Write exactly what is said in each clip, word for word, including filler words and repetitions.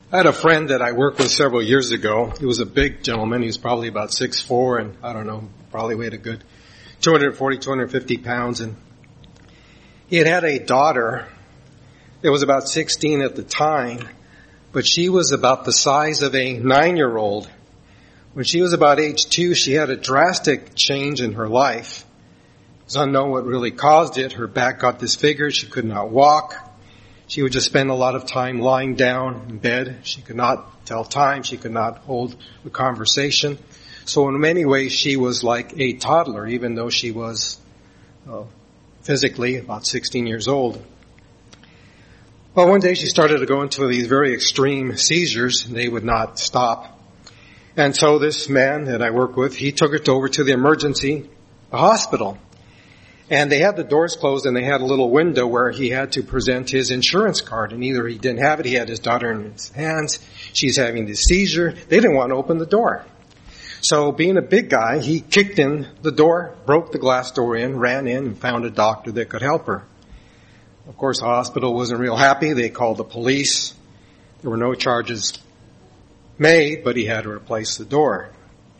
I had a friend that I worked with several years ago. He was a big gentleman. He was probably about six foot four and, I don't know, probably weighed a good two hundred forty, two hundred fifty pounds. And he had had a daughter that was about sixteen at the time, but she was about the size of a nine-year-old. When she was about age two, she had a drastic change in her life. It was unknown what really caused it. Her back got disfigured. She could not walk. She would just spend a lot of time lying down in bed. She could not tell time. She could not hold a conversation. So in many ways, she was like a toddler, even though she was uh, physically about sixteen years old. Well, one day she started to go into these very extreme seizures, and they would not stop. And so this man that I work with, he took her over to the emergency hospital. And they had the doors closed, and they had a little window where he had to present his insurance card. And either he didn't have it, he had his daughter in his hands. She's having this seizure. They didn't want to open the door. So being a big guy, he kicked in the door, broke the glass door in, ran in, and found a doctor that could help her. Of course, the hospital wasn't real happy. They called the police. There were no charges made, but he had to replace the door.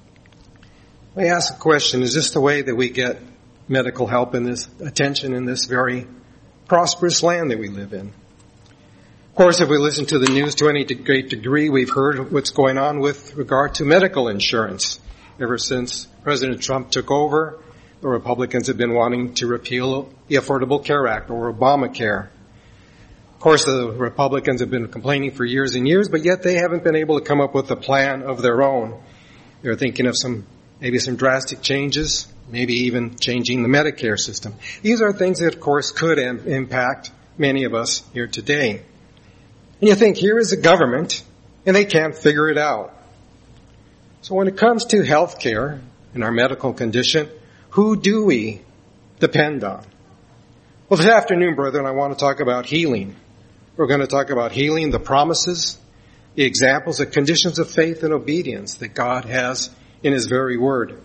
I ask the question, is this the way that we get medical help and this attention in this very prosperous land that we live in? Of course, if we listen to the news to any great degree, we've heard what's going on with regard to medical insurance. Ever since President Trump took over, the Republicans have been wanting to repeal the Affordable Care Act, or Obamacare. Of course, the Republicans have been complaining for years and years, but yet they haven't been able to come up with a plan of their own. They're thinking of some, maybe some drastic changes, maybe even changing the Medicare system. These are things that, of course, could im- impact many of us here today. And you think, here is a government, and they can't figure it out. So when it comes to health care and our medical condition, who do we depend on? Well, this afternoon, brethren, I want to talk about healing. We're going to talk about healing, the promises, the examples, the conditions of faith and obedience that God has in His very Word.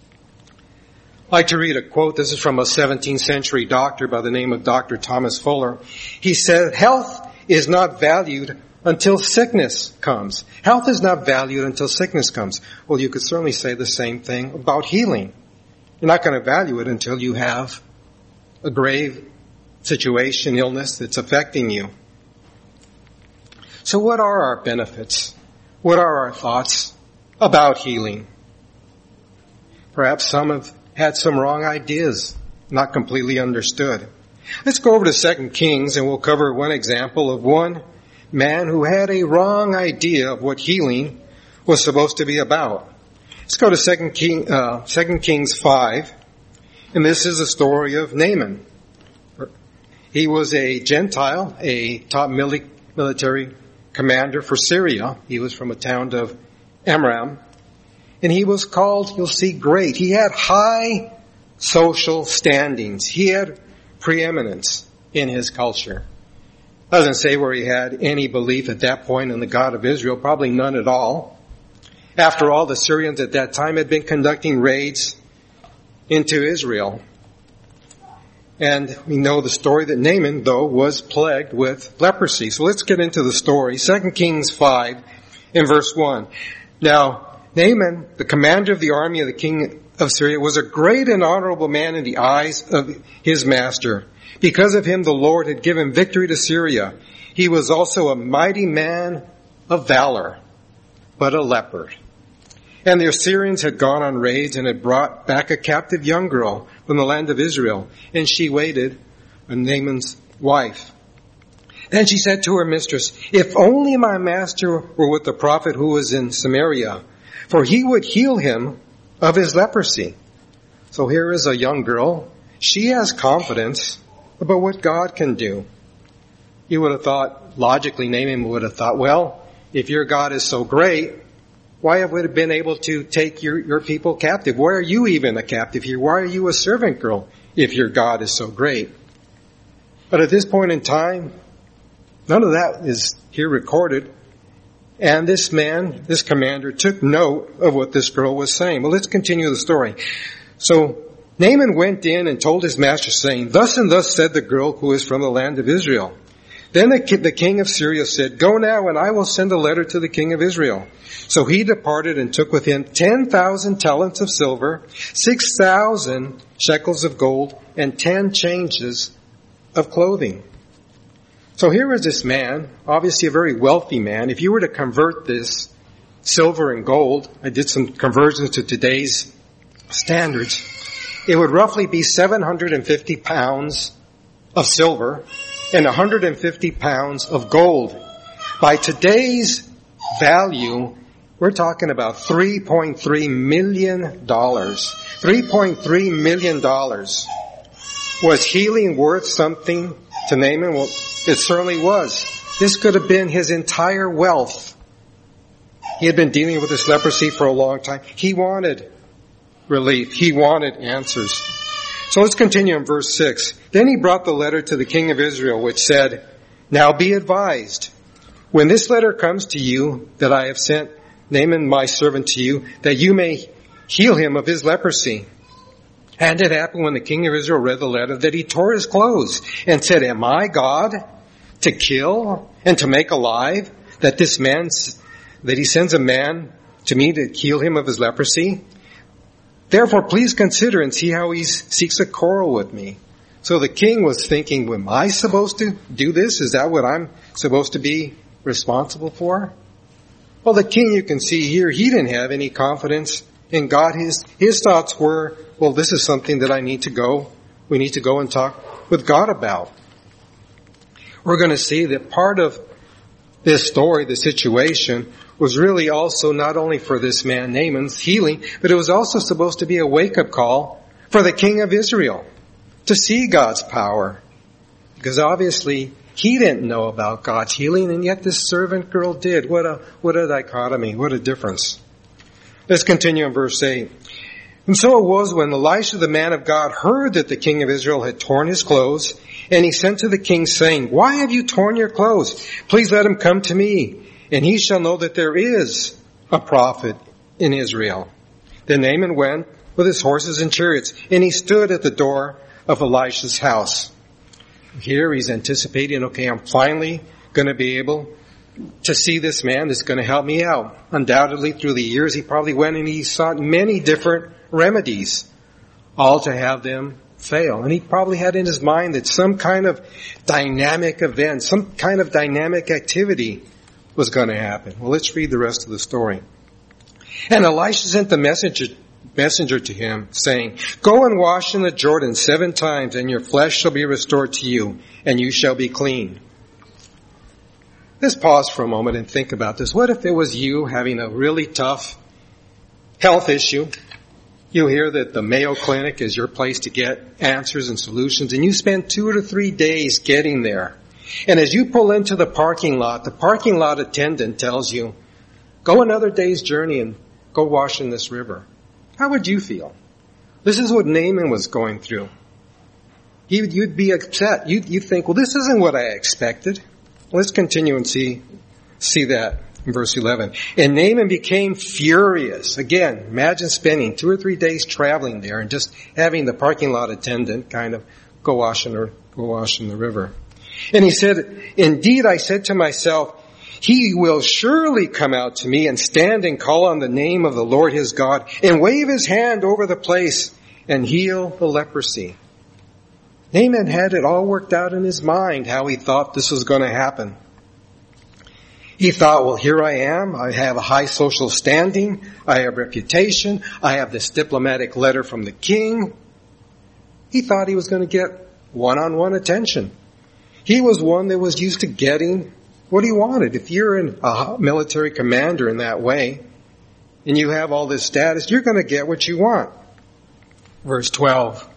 I'd like to read a quote. This is from a seventeenth century doctor by the name of Doctor Thomas Fuller. He said, "Health is not valued until sickness comes." Health is not valued until sickness comes. Well, you could certainly say the same thing about healing. You're not going to value it until you have a grave situation, illness that's affecting you. So what are our benefits? What are our thoughts about healing? Perhaps some have had some wrong ideas, not completely understood. Let's go over to Second Kings, and we'll cover one example of one man who had a wrong idea of what healing was supposed to be about. Let's go to Second King, uh, Second Kings five, and this is the story of Naaman. He was a Gentile, a top mili- military commander for Syria. He was from a town of Amram, and he was called, you'll see, great. He had high social standings. He had preeminence in his culture. Doesn't say where he had any belief at that point in the God of Israel, probably none at all. After all, the Syrians at that time had been conducting raids into Israel. And we know the story that Naaman, though, was plagued with leprosy. So let's get into the story. Second Kings five in verse one. Now, Naaman, the commander of the army of the king of Syria, was a great and honorable man in the eyes of his master. Because of him, the Lord had given victory to Syria. He was also a mighty man of valor, but a leper. And the Assyrians had gone on raids and had brought back a captive young girl from the land of Israel, and she waited on Naaman's wife. Then she said to her mistress, "If only my master were with the prophet who was in Samaria, for he would heal him of his leprosy." So here is a young girl. She has confidence about what God can do. You would have thought, logically, Naaman would have thought, well, if your God is so great, why have we been able to take your, your people captive? Why are you even a captive here? Why are you a servant girl if your God is so great? But at this point in time, none of that is here recorded. And this man, this commander, took note of what this girl was saying. Well, let's continue the story. So Naaman went in and told his master, saying, "Thus and thus said the girl who is from the land of Israel. Then the, the king of Syria said, "Go now, and I will send a letter to the king of Israel." So he departed and took with him ten thousand talents of silver, six thousand shekels of gold, and ten changes of clothing. So here is this man, obviously a very wealthy man. If you were to convert this silver and gold, I did some conversions to today's standards, it would roughly be seven hundred fifty pounds of silver and one hundred fifty pounds of gold. By today's value, we're talking about three point three million dollars. three point three million dollars. Was healing worth something to Naaman? Well, it certainly was. This could have been his entire wealth. He had been dealing with this leprosy for a long time. He wanted relief. He wanted answers. So let's continue in verse six. Then he brought the letter to the king of Israel, which said, "Now be advised, when this letter comes to you that I have sent Naaman my servant to you, that you may heal him of his leprosy." And it happened when the king of Israel read the letter that he tore his clothes and said, "Am I God to kill and to make alive, that this man, that he sends a man to me to heal him of his leprosy? Therefore, please consider and see how he seeks a quarrel with me." So the king was thinking, am I supposed to do this? Is that what I'm supposed to be responsible for? Well, the king, you can see here, he didn't have any confidence in God. His, his thoughts were, well, this is something that I need to go, we need to go and talk with God about. We're going to see that part of this story, the situation, was really also not only for this man Naaman's healing, but it was also supposed to be a wake-up call for the king of Israel to see God's power. Because obviously he didn't know about God's healing, and yet this servant girl did. What a, what a dichotomy, what a difference. Let's continue in verse eight. And so it was when Elisha the man of God heard that the king of Israel had torn his clothes, and he sent to the king saying, "Why have you torn your clothes? Please let him come to me, and he shall know that there is a prophet in Israel." Then Naaman went with his horses and chariots, and he stood at the door of Elisha's house. Here he's anticipating, okay, I'm finally going to be able to see this man that's going to help me out. Undoubtedly, through the years, he probably went and he sought many different remedies, all to have them fail. And he probably had in his mind that some kind of dynamic event, some kind of dynamic activity was going to happen. Well, let's read the rest of the story. And Elisha sent the messenger, messenger to him, saying, "Go and wash in the Jordan seven times, and your flesh shall be restored to you, and you shall be clean." Let's pause for a moment and think about this. What if it was you having a really tough health issue? You hear that the Mayo Clinic is your place to get answers and solutions, and you spend two to three days getting there. And as you pull into the parking lot, the parking lot attendant tells you, "Go another day's journey and go wash in this river." How would you feel? This is what Naaman was going through. You'd, you'd be upset. You'd, you'd think, well, this isn't what I expected. Let's continue and see, see that in verse eleven. And Naaman became furious. Again, imagine spending two or three days traveling there and just having the parking lot attendant kind of go wash in the, go wash in the river. And he said, "Indeed, I said to myself, he will surely come out to me and stand and call on the name of the Lord his God and wave his hand over the place and heal the leprosy." Naaman had it all worked out in his mind how he thought this was going to happen. He thought, well, here I am. I have a high social standing. I have reputation. I have this diplomatic letter from the king. He thought he was going to get one-on-one attention. He was one that was used to getting what he wanted. If you're a military commander in that way, and you have all this status, you're going to get what you want. Verse twelve.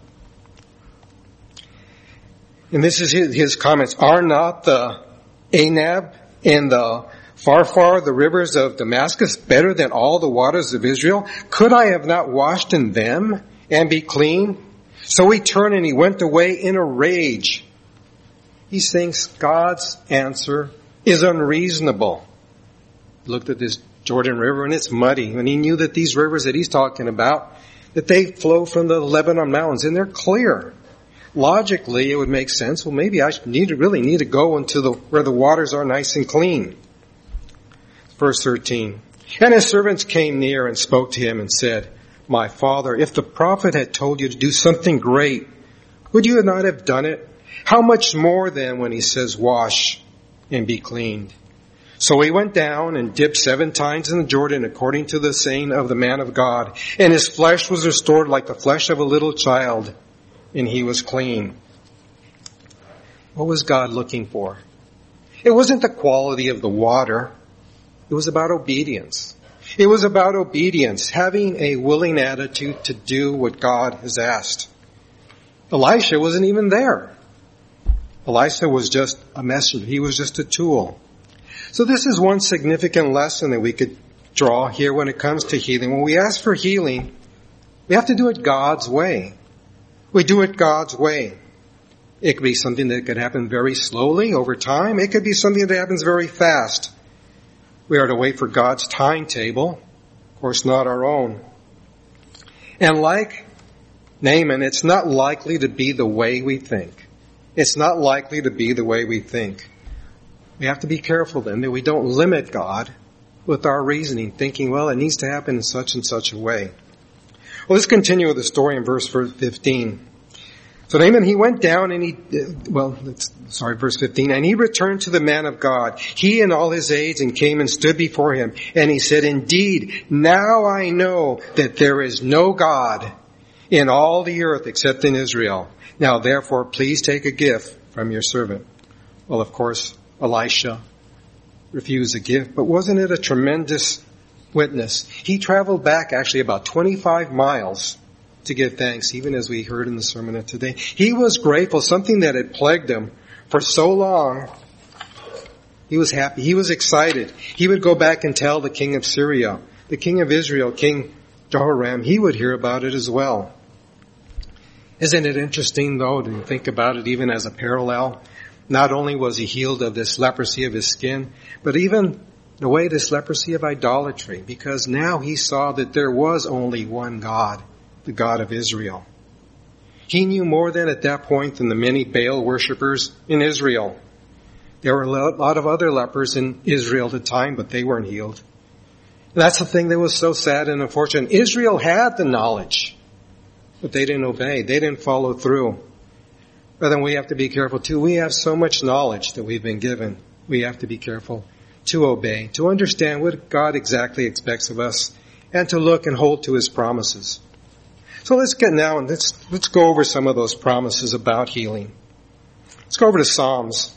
And this is his, his comments. "Are not the Anab and the Pharpar, the rivers of Damascus, better than all the waters of Israel? Could I have not washed in them and be clean?" So he turned and he went away in a rage. He thinks God's answer is unreasonable. He looked at this Jordan River and it's muddy. And he knew that these rivers that he's talking about, that they flow from the Lebanon mountains and they're clear. logically, it would make sense. Well, maybe I need to really need to go into the where the waters are nice and clean. Verse thirteen. And his servants came near and spoke to him and said, My father, if the prophet had told you to do something great, would you not have done it? How much more then when he says, Wash and be cleaned? So he went down and dipped seven times in the Jordan according to the saying of the man of God. And his flesh was restored like the flesh of a little child, and he was clean. What was God looking for? It wasn't the quality of the water. It was about obedience. It was about obedience, having a willing attitude to do what God has asked. Elisha wasn't even there. Elisha was just a messenger. He was just a tool. So this is one significant lesson that we could draw here when it comes to healing. When we ask for healing, we have to do it God's way. We do it God's way. It could be something that could happen very slowly over time. It could be something that happens very fast. We are to wait for God's timetable, of course not our own. And like Naaman, it's not likely to be the way we think. It's not likely to be the way we think. We have to be careful then that we don't limit God with our reasoning, thinking, well, it needs to happen in such and such a way. Well, let's continue with the story in verse fifteen. So Naaman, he went down and he, well, sorry, verse fifteen, and he returned to the man of God, he and all his aides, and came and stood before him. And he said, Indeed, now I know that there is no God in all the earth except in Israel. Now therefore, please take a gift from your servant. Well, of course, Elisha refused a gift, but wasn't it a tremendous witness? He traveled back actually about twenty-five miles to give thanks, even as we heard in the sermon of today. He was grateful, something that had plagued him for so long. He was happy. He was excited. He would go back and tell the king of Syria, the king of Israel, King Jehoram, he would hear about it as well. Isn't it interesting, though, to think about it even as a parallel? Not only was he healed of this leprosy of his skin, but even the way this leprosy of idolatry, because now he saw that there was only one God, the God of Israel. He knew more then at that point than the many Baal worshippers in Israel. There were a lot of other lepers in Israel at the time, but they weren't healed. And that's the thing that was so sad and unfortunate. Israel had the knowledge, but they didn't obey. They didn't follow through. But then we have to be careful too. We have so much knowledge that we've been given. We have to be careful to obey, to understand what God exactly expects of us, and to look and hold to His promises. So let's get now and let's let's go over some of those promises about healing. Let's go over to Psalms.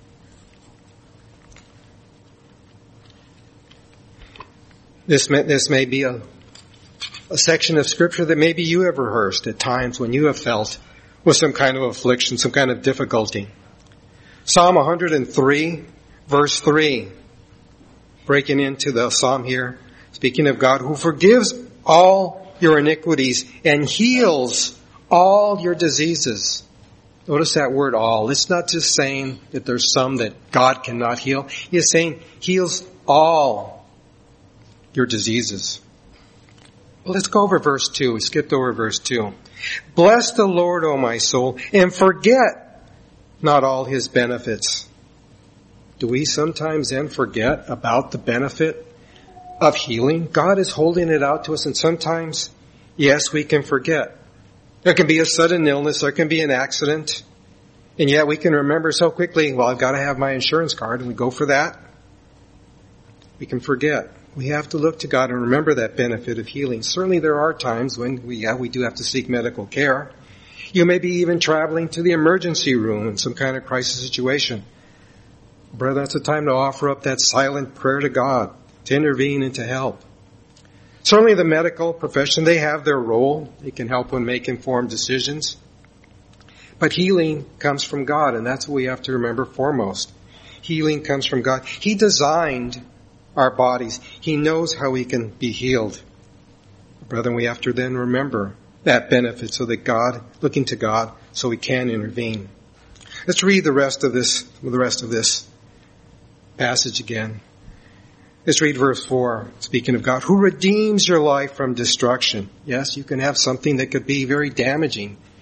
This may, this may be a, a section of Scripture that maybe you have rehearsed at times when you have felt with some kind of affliction, some kind of difficulty. Psalm one hundred three, verse three. Breaking into the psalm here, speaking of God who forgives all your iniquities and heals all your diseases. Notice that word all. It's not just saying that there's some that God cannot heal. He is saying heals all your diseases. Well, let's go over verse two. We skipped over verse two. Bless the Lord, O my soul, and forget not all His benefits. Do we sometimes then forget about the benefit of healing? God is holding it out to us, and sometimes, yes, we can forget. There can be a sudden illness, there can be an accident, and yet we can remember so quickly, well, I've got to have my insurance card, and we go for that. We can forget. We have to look to God and remember that benefit of healing. Certainly there are times when we, yeah, we do have to seek medical care. You may be even traveling to the emergency room in some kind of crisis situation. Brother, that's a time to offer up that silent prayer to God, to intervene and to help. Certainly the medical profession, they have their role. They can help one make informed decisions. But healing comes from God, and that's what we have to remember foremost. Healing comes from God. He designed our bodies. He knows how we can be healed. Brethren, we have to then remember that benefit so that God, looking to God, so we can intervene. Let's read the rest of this, the rest of this passage again. Let's read verse four, speaking of God, who redeems your life from destruction. Yes, you can have something that could be very damaging.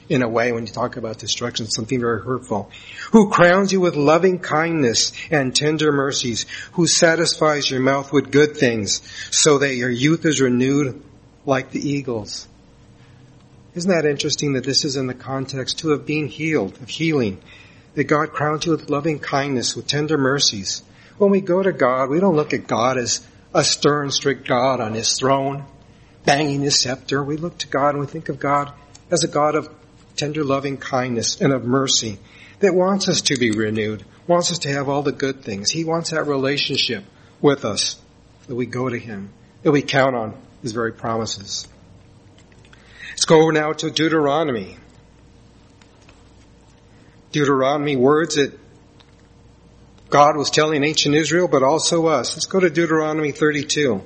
in a way when you talk about destruction, something very hurtful. Who crowns you with loving kindness and tender mercies, who satisfies your mouth with good things, so that your youth is renewed like the eagles. Isn't that interesting that this is in the context too of being healed, of healing, that God crowns you with loving kindness, with tender mercies. When we go to God, we don't look at God as a stern, strict God on his throne, banging his scepter. We look to God and we think of God as a God of tender loving kindness and of mercy that wants us to be renewed, wants us to have all the good things. He wants that relationship with us, that we go to him, that we count on his very promises. Let's go over now to Deuteronomy. Deuteronomy, words that God was telling ancient Israel, but also us. Let's go to Deuteronomy thirty-two.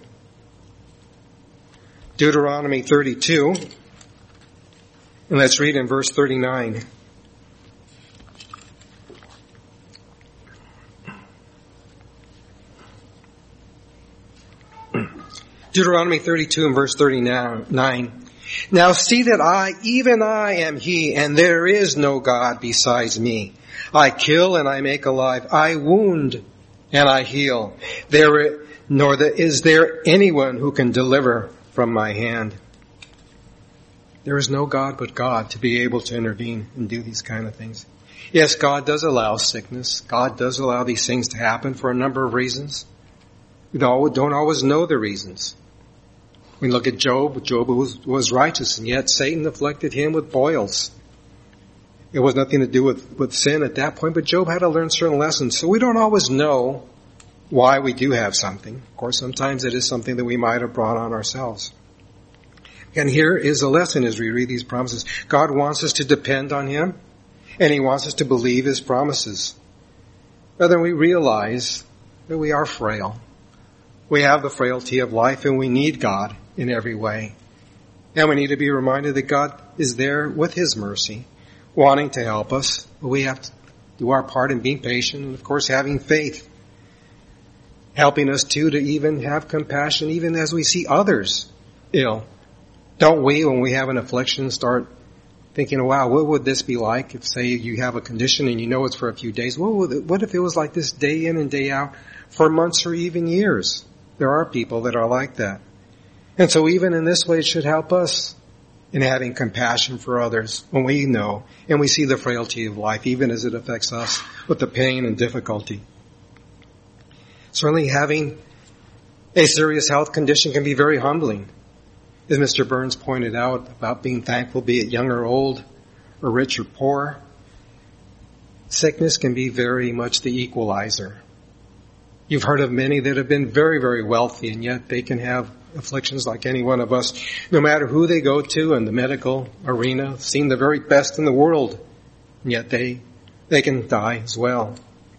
Deuteronomy thirty-two. And let's read in verse thirty-nine. Deuteronomy thirty-two and verse thirty-nine. Now see that I, even I am he, and there is no God besides me. I kill and I make alive. I wound and I heal. There, nor the, is there anyone who can deliver from my hand. There is no God but God to be able to intervene and do these kind of things. Yes, God does allow sickness. God does allow these things to happen for a number of reasons. We don't always know the reasons. We look at Job. Job was, was righteous, and yet Satan afflicted him with boils. It was nothing to do with, with sin at that point, but Job had to learn certain lessons. So we don't always know why we do have something. Of course, sometimes it is something that we might have brought on ourselves. And here is a lesson as we read these promises. God wants us to depend on him, and he wants us to believe his promises. But then we realize that we are frail. We have the frailty of life, and we need God in every way. And we need to be reminded that God is there with his mercy, wanting to help us. But we have to do our part in being patient and, of course, having faith. Helping us, too, to even have compassion, even as we see others ill. Don't we, when we have an affliction, start thinking, wow, what would this be like if, say, you have a condition and you know it's for a few days? What, would it, what if it was like this day in and day out for months or even years? There are people that are like that. And so even in this way, it should help us in having compassion for others when we know and we see the frailty of life, even as it affects us with the pain and difficulty. Certainly having a serious health condition can be very humbling. As Mister Burns pointed out about being thankful, be it young or old, or rich or poor, sickness can be very much the equalizer. You've heard of many that have been very, very wealthy, and yet they can have afflictions like any one of us. No matter who they go to in the medical arena, seen the very best in the world, and yet they they can die as well.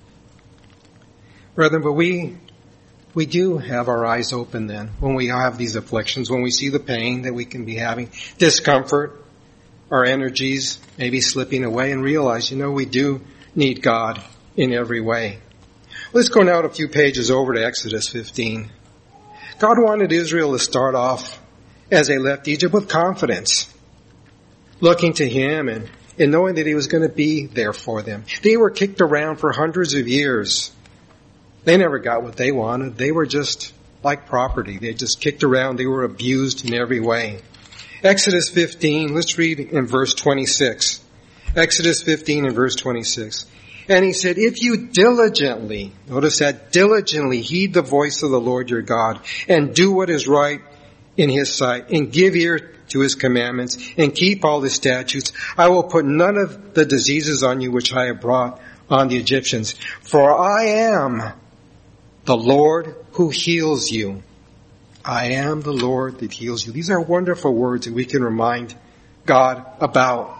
Brethren, but we we do have our eyes open then when we have these afflictions, when we see the pain that we can be having, discomfort, our energies maybe slipping away, and realize, you know, we do need God in every way. Let's go now a few pages over to Exodus fifteen. God wanted Israel to start off as they left Egypt with confidence, looking to him and, and knowing that he was going to be there for them. They were kicked around for hundreds of years. They never got what they wanted. They were just like property. They just kicked around. They were abused in every way. Exodus fifteen, let's read in verse twenty-six. Exodus fifteen and verse twenty-six. And he said, if you diligently, notice that, diligently heed the voice of the Lord your God and do what is right in his sight and give ear to his commandments and keep all his statutes, I will put none of the diseases on you which I have brought on the Egyptians. For I am the Lord who heals you. I am the Lord that heals you. These are wonderful words that we can remind God about.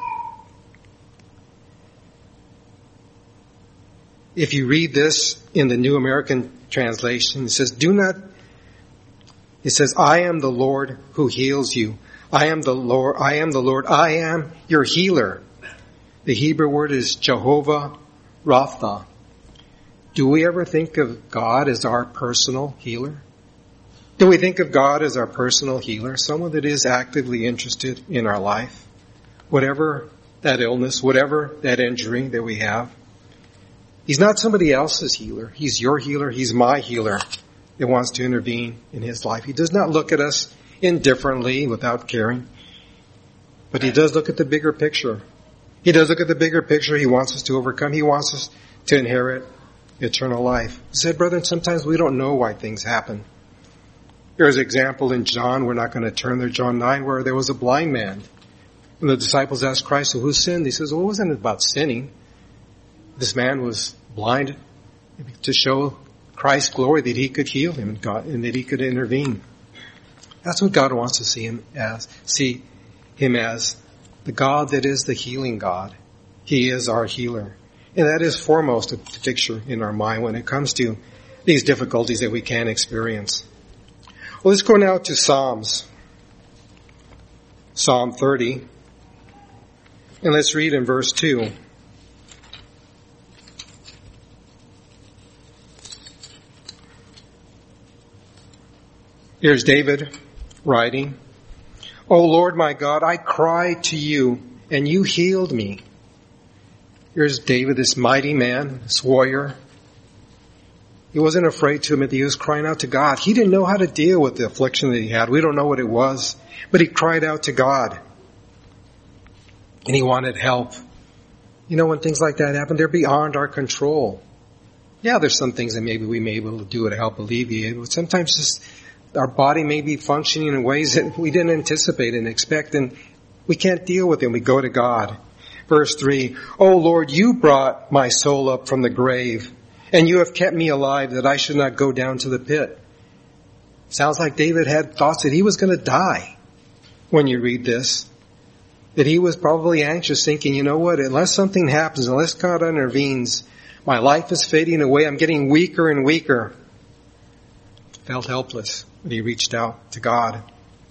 If you read this in the New American Translation, it says, do not, it says, I am the Lord who heals you. I am the Lord, I am the Lord, I am your healer. The Hebrew word is Jehovah Rapha. Do we ever think of God as our personal healer? Do we think of God as our personal healer? Someone that is actively interested in our life? Whatever that illness, whatever that injury that we have. He's not somebody else's healer. He's your healer. He's my healer that wants to intervene in his life. He does not look at us indifferently without caring, but he does look at the bigger picture. He does look at the bigger picture. He wants us to overcome. He wants us to inherit eternal life. He said, brethren, sometimes we don't know why things happen. There's an example in John. We're not going to turn there, John nine, where there was a blind man. And the disciples asked Christ, well, who sinned? He says, well, it wasn't about sinning. This man was blind to show Christ's glory, that he could heal him and, God, and that he could intervene. That's what God wants to see him as. See him as the God that is the healing God. He is our healer. And that is foremost a picture in our mind when it comes to these difficulties that we can experience. Well, let's go now to Psalms. Psalm thirty. And let's read in verse two. Here's David writing, O Lord my God, I cried to you, and you healed me. Here's David, this mighty man, this warrior. He wasn't afraid to admit that he was crying out to God. He didn't know how to deal with the affliction that he had. We don't know what it was, but he cried out to God. And he wanted help. You know, when things like that happen, they're beyond our control. Yeah, there's some things that maybe we may be able to do to help alleviate, but sometimes just our body may be functioning in ways that we didn't anticipate and expect, and we can't deal with them. We go to God. Verse three, O Lord, you brought my soul up from the grave, and you have kept me alive that I should not go down to the pit. Sounds like David had thoughts that he was going to die when you read this. That he was probably anxious, thinking, you know what, unless something happens, unless God intervenes, my life is fading away. I'm getting weaker and weaker. Felt helpless when he reached out to God.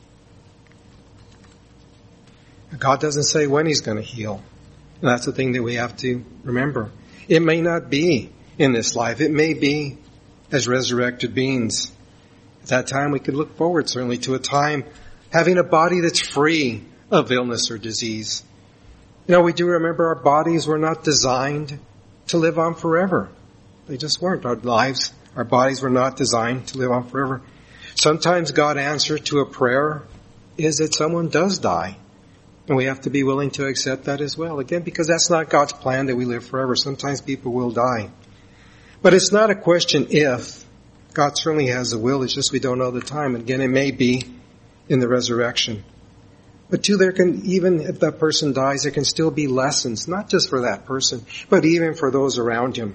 God doesn't say when he's going to heal. And that's the thing that we have to remember. It may not be in this life. It may be as resurrected beings. At that time, we could look forward certainly to a time having a body that's free of illness or disease. You know, we do remember our bodies were not designed to live on forever. They just weren't. Our lives, our bodies were not designed to live on forever. Sometimes God's answer to a prayer is that someone does die. And we have to be willing to accept that as well. Again, because that's not God's plan that we live forever. Sometimes people will die. But it's not a question if. God certainly has a will. It's just we don't know the time. Again, it may be in the resurrection. But too, there can, even if that person dies, there can still be lessons, not just for that person, but even for those around him.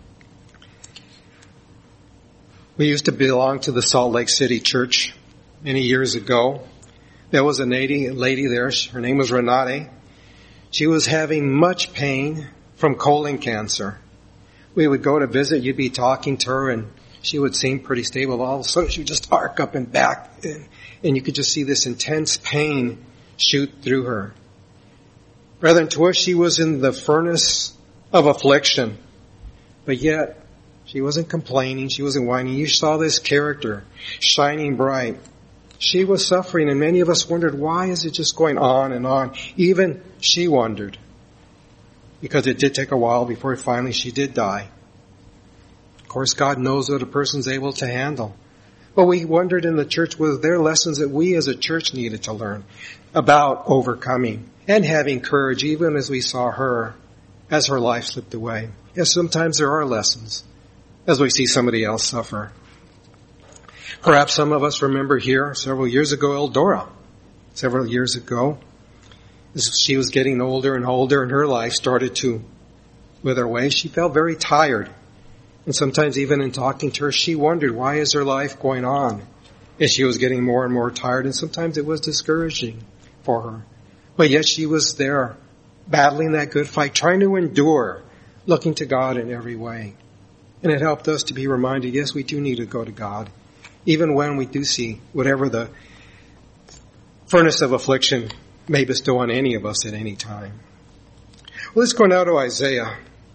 We used to belong to the Salt Lake City Church many years ago. There was a lady, lady there. Her name was Renate. She was having much pain from colon cancer. We would go to visit. You'd be talking to her, and she would seem pretty stable. All of a sudden, she would just arc up and back, and, and you could just see this intense pain shoot through her. Rather than to us, she was in the furnace of affliction, but yet she wasn't complaining. She wasn't whining. You saw this character shining bright. She was suffering, and many of us wondered, why is it just going on and on? Even she wondered, because it did take a while before finally she did die. Of course, God knows what a person's able to handle. But we wondered in the church, were there lessons that we as a church needed to learn about overcoming and having courage, even as we saw her, as her life slipped away. Yes, sometimes there are lessons as we see somebody else suffer. Perhaps some of us remember here several years ago, Eldora. Several years ago, as she was getting older and older and her life started to wither away. She felt very tired. And sometimes even in talking to her, she wondered, why is her life going on? As she was getting more and more tired, and sometimes it was discouraging for her. But yet she was there, battling that good fight, trying to endure, looking to God in every way. And it helped us to be reminded, yes, we do need to go to God, even when we do see whatever the furnace of affliction may bestow on any of us at any time. Well, let's go now to Isaiah.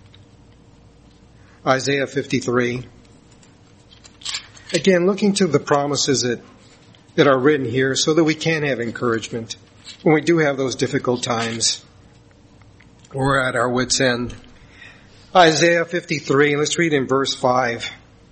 Isaiah fifty-three. Again, looking to the promises that, that are written here so that we can have encouragement when we do have those difficult times. We're at our wit's end. Isaiah fifty-three, let's read in verse five.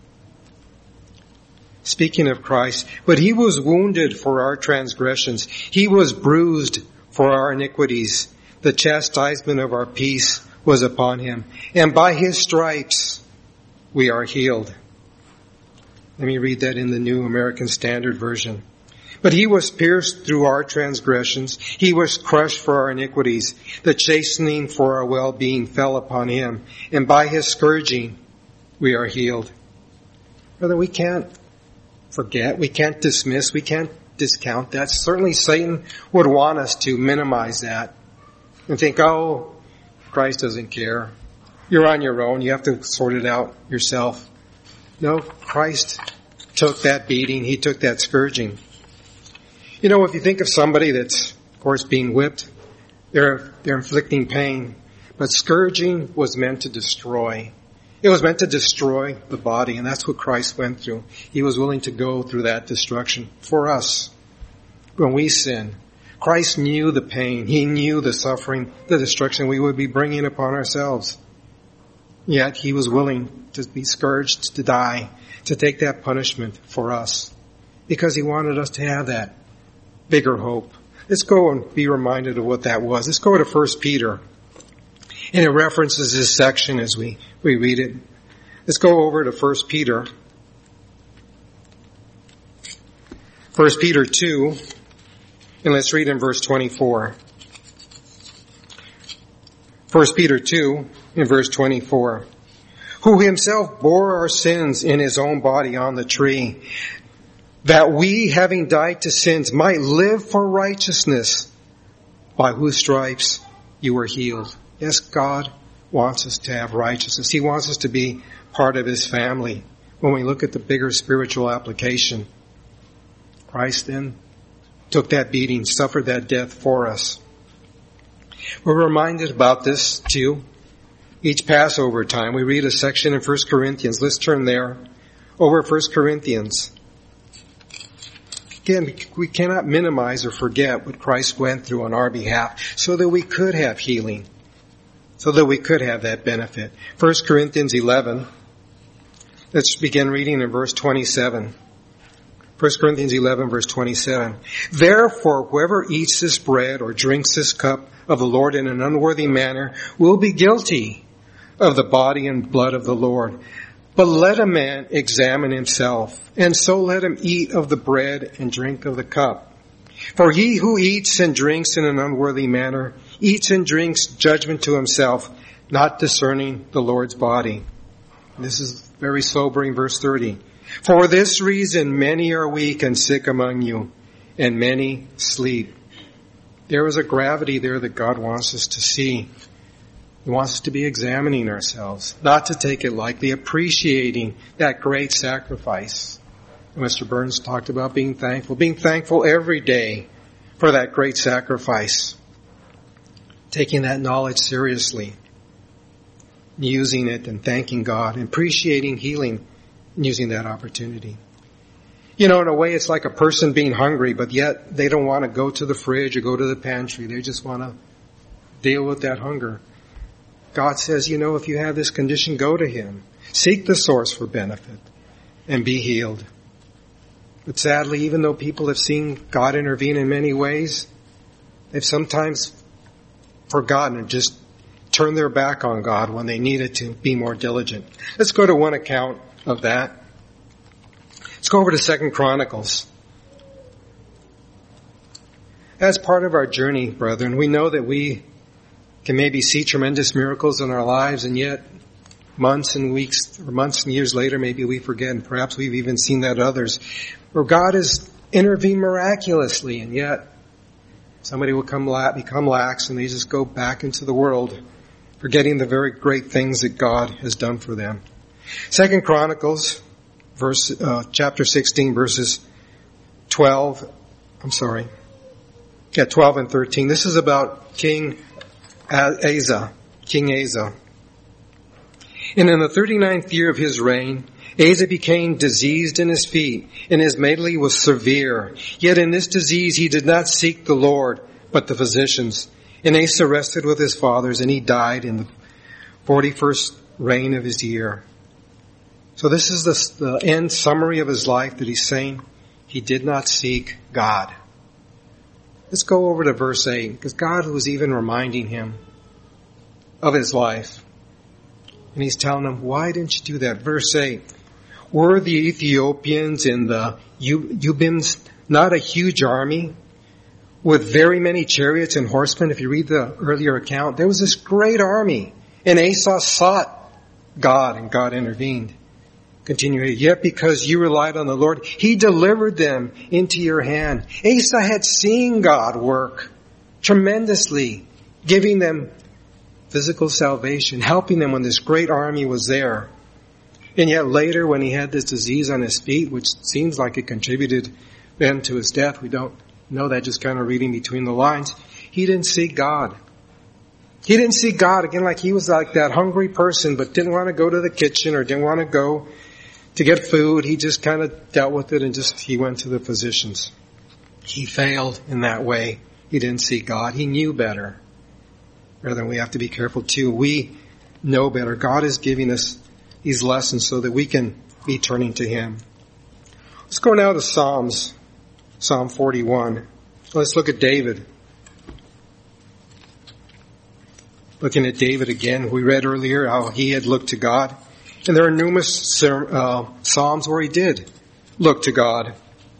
Speaking of Christ, but he was wounded for our transgressions. He was bruised for our iniquities. The chastisement of our peace was upon him. And by his stripes we are healed. Let me read that in the New American Standard Version. But he was pierced through our transgressions. He was crushed for our iniquities. The chastening for our well-being fell upon him. And by his scourging we are healed. Brother, we can't forget, we can't dismiss, we can't discount that. Certainly Satan would want us to minimize that and think, oh, Christ doesn't care. You're on your own. You have to sort it out yourself. No, Christ took that beating. He took that scourging. You know, if you think of somebody that's, of course, being whipped, they're, they're inflicting pain. But scourging was meant to destroy. It was meant to destroy the body, and that's what Christ went through. He was willing to go through that destruction for us. When we sin, Christ knew the pain. He knew the suffering, the destruction we would be bringing upon ourselves. Yet he was willing to be scourged, to die, to take that punishment for us, because he wanted us to have that bigger hope. Let's go and be reminded of what that was. Let's go to First Peter. And it references this section as we, we read it. Let's go over to First Peter. First Peter two, and let's read in verse twenty-four. First Peter two, in verse twenty-four. Who himself bore our sins in his own body on the tree, that we, having died to sins, might live for righteousness, by whose stripes you were healed. Yes, God wants us to have righteousness. He wants us to be part of his family. When we look at the bigger spiritual application, Christ then took that beating, suffered that death for us. We're reminded about this too. Each Passover time, we read a section in First Corinthians. Let's turn there. Over First Corinthians. Again, we cannot minimize or forget what Christ went through on our behalf so that we could have healing, so that we could have that benefit. First Corinthians eleven. Let's begin reading in verse twenty-seven. First Corinthians eleven, verse twenty-seven. Therefore, whoever eats this bread or drinks this cup of the Lord in an unworthy manner will be guilty of the body and blood of the Lord. But let a man examine himself, and so let him eat of the bread and drink of the cup. For he who eats and drinks in an unworthy manner eats and drinks judgment to himself, not discerning the Lord's body. This is very sobering, verse thirty. For this reason many are weak and sick among you, and many sleep. There is a gravity there that God wants us to see. He wants us to be examining ourselves, not to take it lightly, appreciating that great sacrifice. Mister Burns talked about being thankful, being thankful every day for that great sacrifice. Taking that knowledge seriously, using it and thanking God, appreciating healing, and using that opportunity. You know, in a way, it's like a person being hungry, but yet they don't want to go to the fridge or go to the pantry. They just want to deal with that hunger. God says, you know, if you have this condition, go to him. Seek the source for benefit and be healed. But sadly, even though people have seen God intervene in many ways, they've sometimes forgotten and just turned their back on God when they needed to be more diligent. Let's go to one account of that. Let's go over to Second Chronicles. As part of our journey, brethren, we know that we can maybe see tremendous miracles in our lives, and yet months and weeks or months and years later, maybe we forget, and perhaps we've even seen that others, where God has intervened miraculously, and yet somebody will come la- become lax and they just go back into the world, forgetting the very great things that God has done for them. Second Chronicles, verse uh, chapter sixteen, verses twelve. I'm sorry, yeah, twelve and thirteen. This is about King Asa, King Asa. And in the thirty-ninth year of his reign, Asa became diseased in his feet, and his malady was severe. Yet in this disease he did not seek the Lord, but the physicians. And Asa rested with his fathers, and he died in the forty-first reign of his year. So this is the, the end summary of his life that he's saying he did not seek God. Let's go over to verse eight, because God was even reminding him of his life. And he's telling him, why didn't you do that? Verse eight, were the Ethiopians and the Ubims not a huge army with very many chariots and horsemen? If you read the earlier account, there was this great army. And Asa sought God, and God intervened. Continuing, yet because you relied on the Lord, He delivered them into your hand. Asa had seen God work tremendously, giving them physical salvation, helping them when this great army was there. And yet later, when he had this disease on his feet, which seems like it contributed then to his death, we don't know that, just kind of reading between the lines, he didn't seek God. He didn't seek God, again, like he was like that hungry person, but didn't want to go to the kitchen or didn't want to go to get food. He just kind of dealt with it and just, he went to the physicians. He failed in that way. He didn't seek God. He knew better. Rather, we have to be careful too. We know better. God is giving us these lessons so that we can be turning to Him. Let's go now to Psalms, Psalm forty-one. Let's look at David. Looking at David again, we read earlier how he had looked to God. And there are numerous uh, Psalms where he did look to God.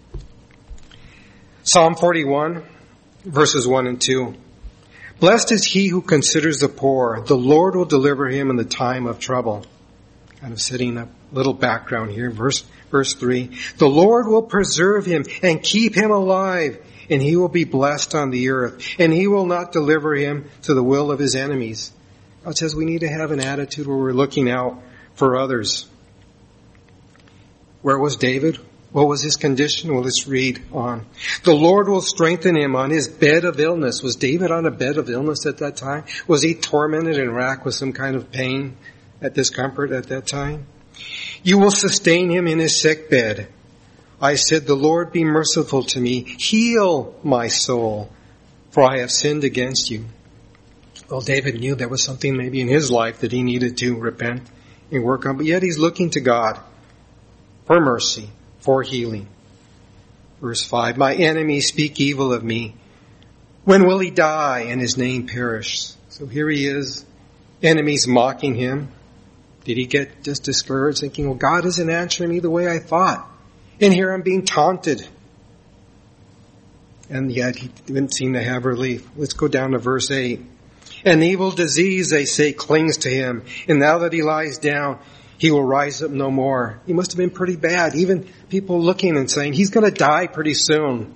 Psalm forty-one, verses one and two. Blessed is he who considers the poor. The Lord will deliver him in the time of trouble. Kind of setting a little background here. Verse, verse three. The Lord will preserve him and keep him alive, and he will be blessed on the earth, and he will not deliver him to the will of his enemies. God says we need to have an attitude where we're looking out for others. Where was David? What was his condition? Well, let's read on. The Lord will strengthen him on his bed of illness. Was David on a bed of illness at that time? Was he tormented and racked with some kind of pain, at discomfort at that time? You will sustain him in his sick bed. I said, the Lord be merciful to me. Heal my soul, for I have sinned against you. Well, David knew there was something maybe in his life that he needed to repent and work on, but yet he's looking to God for mercy, for healing. Verse five, my enemies speak evil of me. When will he die and his name perish? So here he is, enemies mocking him. Did he get just discouraged, thinking, well, God isn't answering me the way I thought? And here I'm being taunted. And yet he didn't seem to have relief. Let's go down to verse eight. An evil disease, they say, clings to him. And now that he lies down, he will rise up no more. He must have been pretty bad. Even people looking and saying, he's going to die pretty soon.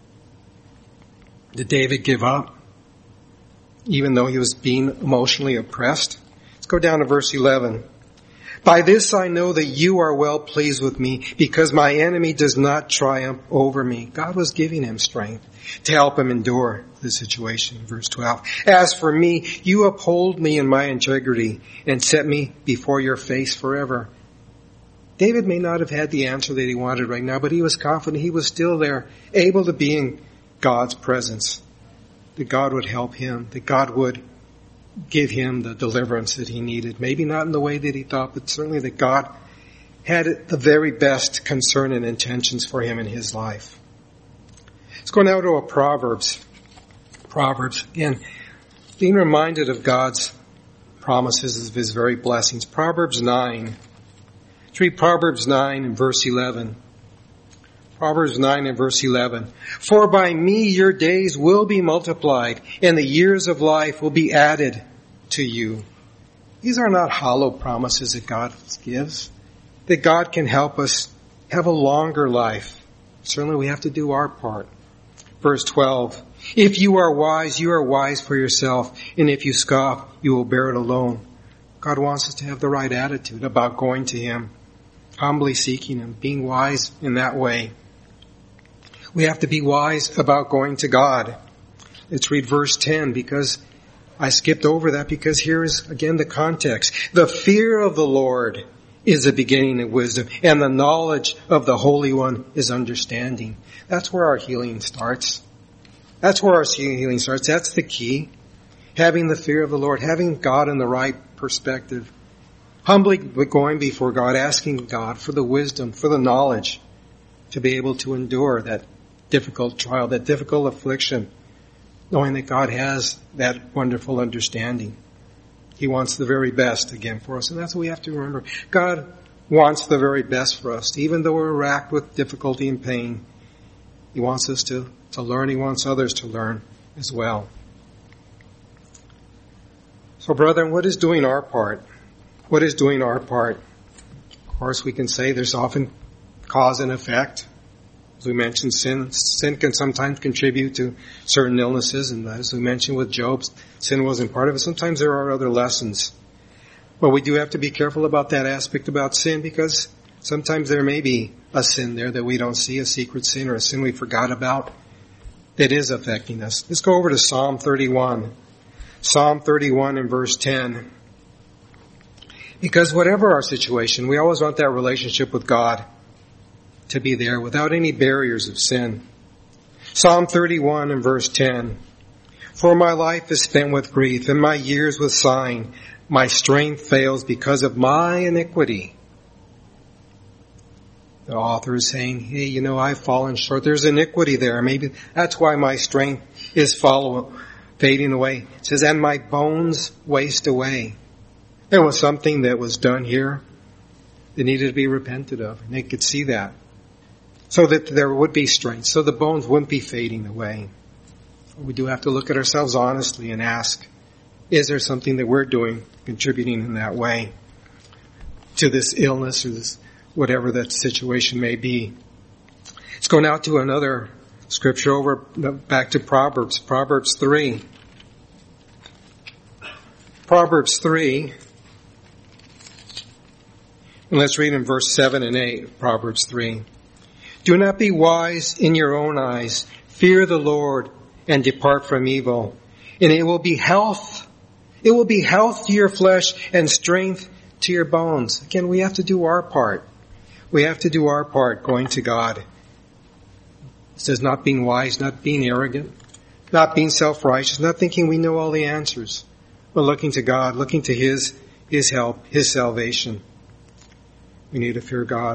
Did David give up? Even though he was being emotionally oppressed? Let's go down to verse eleven. By this I know that you are well pleased with me, because my enemy does not triumph over me. God was giving him strength to help him endure the situation. Verse twelve. As for me, you uphold me in my integrity and set me before your face forever. David may not have had the answer that he wanted right now, but he was confident he was still there, able to be in God's presence. That God would help him, that God would give him the deliverance that he needed. Maybe not in the way that he thought, but certainly that God had the very best concern and intentions for him in his life. Let's go now to a Proverbs. Proverbs, again, being reminded of God's promises, of his very blessings. Proverbs nine. Let's read Proverbs nine and verse eleven. Proverbs nine and verse eleven. For by me your days will be multiplied, and the years of life will be added to you. These are not hollow promises that God gives. That God can help us have a longer life. Certainly we have to do our part. Verse twelve. If you are wise, you are wise for yourself, and if you scoff, you will bear it alone. God wants us to have the right attitude about going to Him, humbly seeking Him, being wise in that way. We have to be wise about going to God. Let's read verse ten, because I skipped over that, because here is again the context. The fear of the Lord is the beginning of wisdom, and the knowledge of the Holy One is understanding. That's where our healing starts. That's where our healing starts. That's the key. having the fear of the Lord, having God in the right perspective, humbly going before God, asking God for the wisdom, for the knowledge to be able to endure that difficult trial, that difficult affliction, knowing that God has that wonderful understanding. He wants the very best again for us, and that's what we have to remember. God wants the very best for us, even though we're racked with difficulty and pain. He wants us to, to learn. He wants others to learn as well. So, brethren, what is doing our part? What is doing our part? Of course, we can say there's often cause and effect. As we mentioned, sin, sin can sometimes contribute to certain illnesses, and as we mentioned with Job, sin wasn't part of it. Sometimes there are other lessons. But we do have to be careful about that aspect about sin, because sometimes there may be a sin there that we don't see, a secret sin or a sin we forgot about that is affecting us. Let's go over to Psalm thirty-one. Psalm thirty-one and verse ten. Because whatever our situation, we always want that relationship with God to be there without any barriers of sin. Psalm thirty-one and verse ten. For my life is spent with grief, and my years with sighing. My strength fails because of my iniquity. The author is saying, hey, you know, I've fallen short. There's iniquity there. Maybe that's why my strength is follow, fading away. It says, and my bones waste away. There was something that was done here that needed to be repented of, and they could see that. So that there would be strength, so the bones wouldn't be fading away. We do have to look at ourselves honestly and ask, is there something that we're doing, contributing in that way to this illness or this, whatever that situation may be? Let's go now to another scripture over, back to Proverbs, Proverbs three. Proverbs three. And let's read in verse seven and eight, Proverbs three. Do not be wise in your own eyes. Fear the Lord and depart from evil. And it will be health. It will be health to your flesh and strength to your bones. Again, we have to do our part. We have to do our part going to God. It says not being wise, not being arrogant, not being self-righteous, not thinking we know all the answers, but looking to God, looking to His, His help, His salvation. We need to fear God.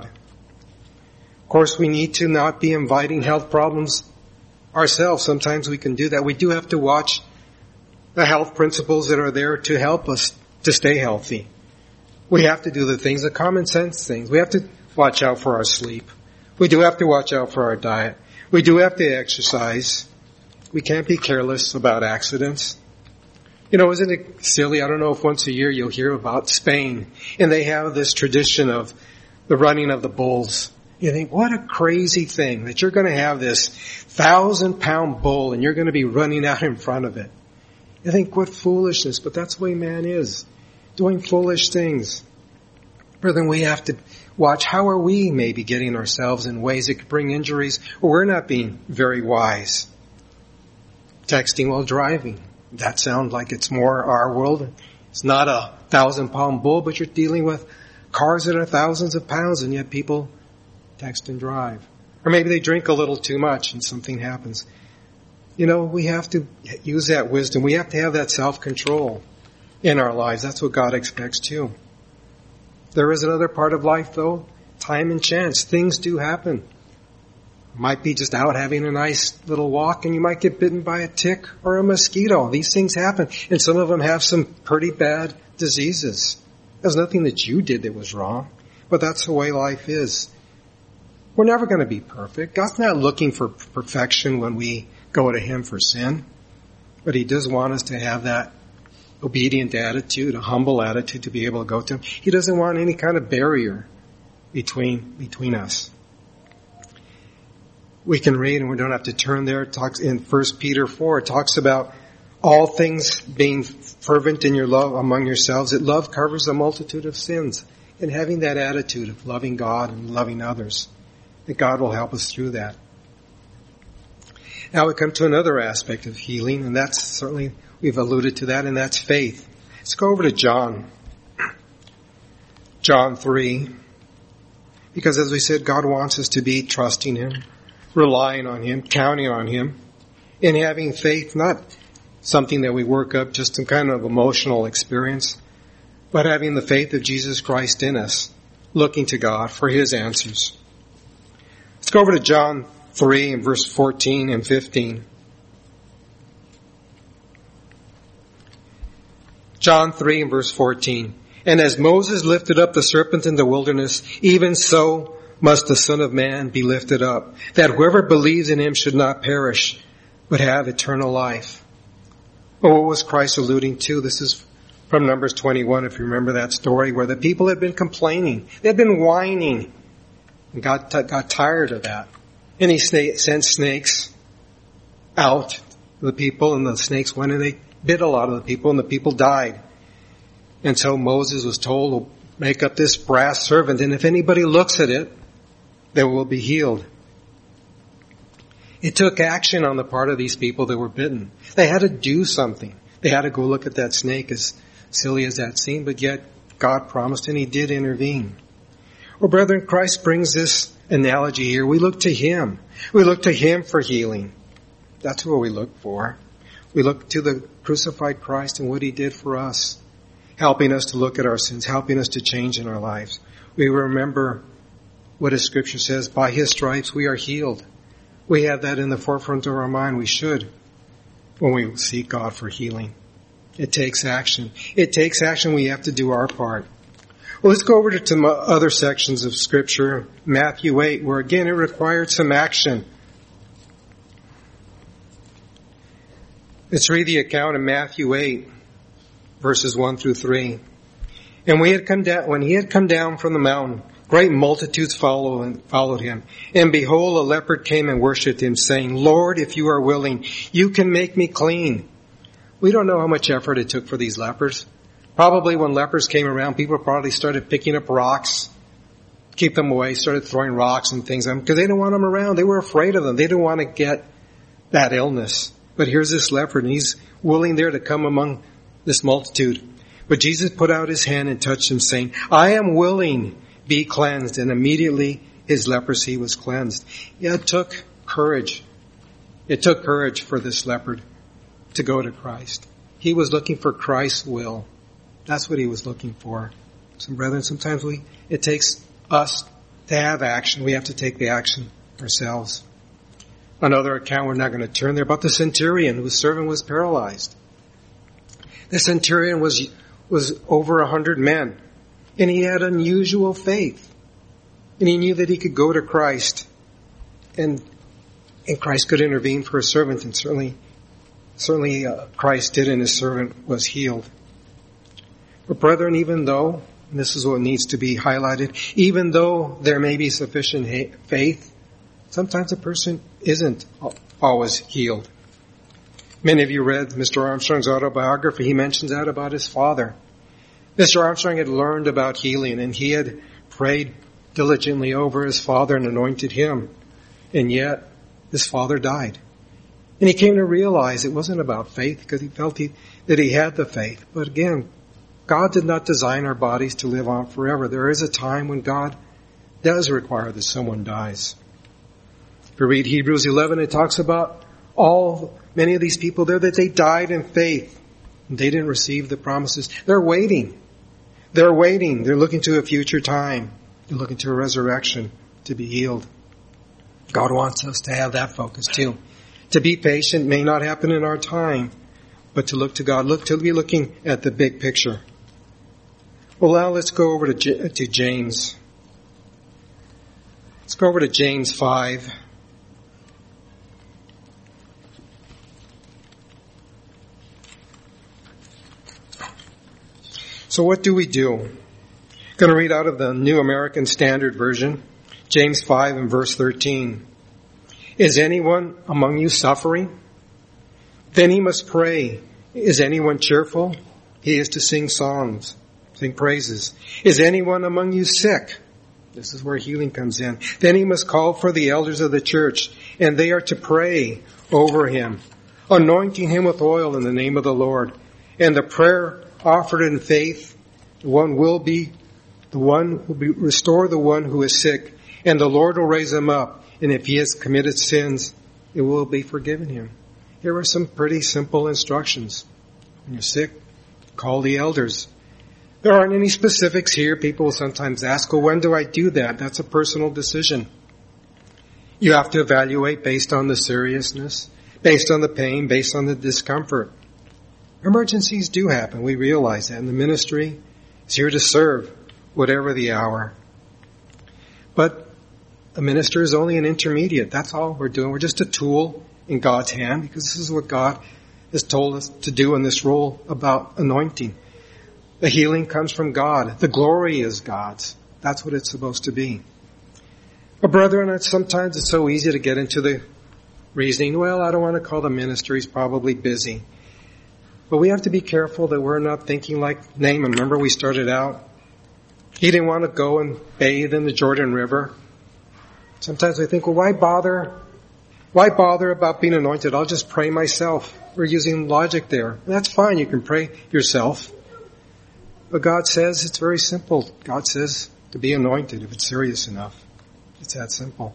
Of course, we need to not be inviting health problems ourselves. Sometimes we can do that. We do have to watch the health principles that are there to help us to stay healthy. We have to do the things, the common sense things. We have to watch out for our sleep. We do have to watch out for our diet. We do have to exercise. We can't be careless about accidents. You know, isn't it silly? I don't know if once a year you'll hear about Spain, and they have this tradition of the running of the bulls. You think, what a crazy thing that you're going to have this thousand pound bull and you're going to be running out in front of it. You think, what foolishness, but that's the way man is, doing foolish things. Brethren, we have to watch how are we maybe getting ourselves in ways that could bring injuries, or we're not being very wise. Texting while driving. That sounds like it's more our world. It's not a thousand pound bull, but you're dealing with cars that are thousands of pounds, and yet people text and drive. Or maybe they drink a little too much and something happens. You know, we have to use that wisdom. We have to have that self-control in our lives. That's what God expects too. There is another part of life though, time and chance. Things do happen. You might be just out having a nice little walk and you might get bitten by a tick or a mosquito. These things happen. And some of them have some pretty bad diseases. There's nothing that you did that was wrong, but that's the way life is. We're never going to be perfect. God's not looking for perfection when we go to Him for sin, but He does want us to have that obedient attitude, a humble attitude to be able to go to Him. He doesn't want any kind of barrier between, between us. We can read, and we don't have to turn there. It talks in First Peter four, it talks about all things being fervent in your love among yourselves. That love covers a multitude of sins. And having that attitude of loving God and loving others, that God will help us through that. Now we come to another aspect of healing, and that's certainly, we've alluded to that, and that's faith. Let's go over to John. John three. Because as we said, God wants us to be trusting Him, relying on Him, counting on Him, and having faith, not something that we work up, just some kind of emotional experience, but having the faith of Jesus Christ in us, looking to God for His answers. Let's go over to John three and verse fourteen and fifteen. John three and verse fourteen. And as Moses lifted up the serpent in the wilderness, even so must the Son of Man be lifted up, that whoever believes in Him should not perish, but have eternal life. Well, what was Christ alluding to? This is from Numbers twenty-one, if you remember that story, where the people had been complaining. They had been whining. And God t- got tired of that. And He sna- sent snakes out to the people, and the snakes went and they bit a lot of the people, and the people died. And so Moses was told to make up this brass serpent, and if anybody looks at it, they will be healed. It took action on the part of these people that were bitten. They had to do something. They had to go look at that snake, as silly as that seemed, but yet God promised and He did intervene. Well, brethren, Christ brings this analogy here. We look to Him. We look to Him for healing. That's what we look for. We look to the crucified Christ and what He did for us, helping us to look at our sins, helping us to change in our lives. We remember what His Scripture says, by His stripes we are healed. We have that in the forefront of our mind. We should when we seek God for healing. It takes action. It takes action. We have to do our part. Well, let's go over to some other sections of Scripture. Matthew eight, where again it required some action. Let's read the account in Matthew eight, verses one through three. And we had come down, when He had come down from the mountain, great multitudes followed, followed Him. And behold, a leopard came and worshipped Him, saying, Lord, if you are willing, you can make me clean. We don't know how much effort it took for these lepers. Probably when lepers came around, people probably started picking up rocks, keep them away, started throwing rocks and things at them, because they didn't want them around. They were afraid of them. They didn't want to get that illness. But here's this leopard, and he's willing there to come among this multitude. But Jesus put out His hand and touched him, saying, I am willing, be cleansed. And immediately his leprosy was cleansed. Yeah, it took courage. It took courage for this leopard to go to Christ. He was looking for Christ's will. That's what he was looking for. So brethren, sometimes we, it takes us to have action. We have to take the action ourselves. Another account, we're not going to turn there, about the centurion whose servant was paralyzed. The centurion was, was over a hundred men, and he had unusual faith. And he knew that he could go to Christ, and, and Christ could intervene for his servant, and certainly, certainly uh, Christ did, and his servant was healed. But brethren, even though, and this is what needs to be highlighted, even though there may be sufficient ha- faith, sometimes a person isn't always healed. Many of you read Mister Armstrong's autobiography. He mentions that about his father. Mister Armstrong had learned about healing, and he had prayed diligently over his father and anointed him. And yet, his father died. And he came to realize it wasn't about faith, because he felt he, that he had the faith. But again, God did not design our bodies to live on forever. There is a time when God does require that someone dies. If you read Hebrews eleven, it talks about all, many of these people there, that they died in faith. They didn't receive the promises. They're waiting. They're waiting. They're looking to a future time. They're looking to a resurrection to be healed. God wants us to have that focus too. To be patient may not happen in our time, but to look to God, look to be looking at the big picture. Well, now let's go over to, J- to James. Let's go over to James five. So what do we do? I'm going to read out of the New American Standard Version, James five and verse thirteen. Is anyone among you suffering? Then he must pray. Is anyone cheerful? He is to sing songs, sing praises. Is anyone among you sick? This is where healing comes in. Then he must call for the elders of the church, and they are to pray over him, anointing him with oil in the name of the Lord. And the prayer offered in faith, the one will be, the one will be, restore the one who is sick, and the Lord will raise him up. And if he has committed sins, it will be forgiven him. Here are some pretty simple instructions. When you're sick, call the elders. There aren't any specifics here. People will sometimes ask, well, when do I do that? That's a personal decision. You have to evaluate based on the seriousness, based on the pain, based on the discomfort. Emergencies do happen. We realize that. And the ministry is here to serve, whatever the hour. But a minister is only an intermediate. That's all we're doing. We're just a tool in God's hand, because this is what God has told us to do in this role about anointing. The healing comes from God. The glory is God's. That's what it's supposed to be. But brethren, sometimes it's so easy to get into the reasoning, well, I don't want to call the minister. He's probably busy. But we have to be careful that we're not thinking like Naaman. Remember we started out? He didn't want to go and bathe in the Jordan River. Sometimes we think, well, why bother? Why bother about being anointed? I'll just pray myself. We're using logic there. That's fine. You can pray yourself. But God says it's very simple. God says to be anointed if it's serious enough. It's that simple.